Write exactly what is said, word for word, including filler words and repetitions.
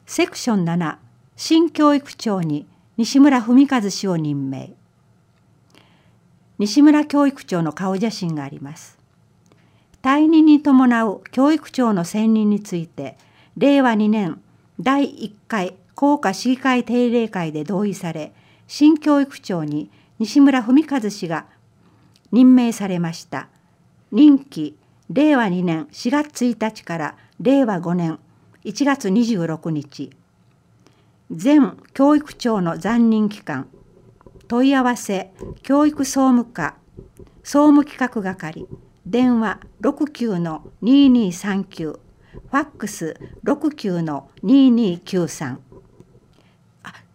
セクションなな、新教育長に西村文和氏を任命。西村教育長の顔写真があります。退任に伴う教育長の選任について、れいわにねんだいいっかい校歌市議会定例会で同意され、新教育長に西村文和氏が任命されました。任期れいわにねんしがつついたちかられいわごねんいちがつにじゅうろくにち。前教育長の残任期間。問い合わせ教育総務課総務企画係、電話 ろくきゅうのにーにーさんきゅう、ファックス ろくきゅうのにーにーきゅうさん。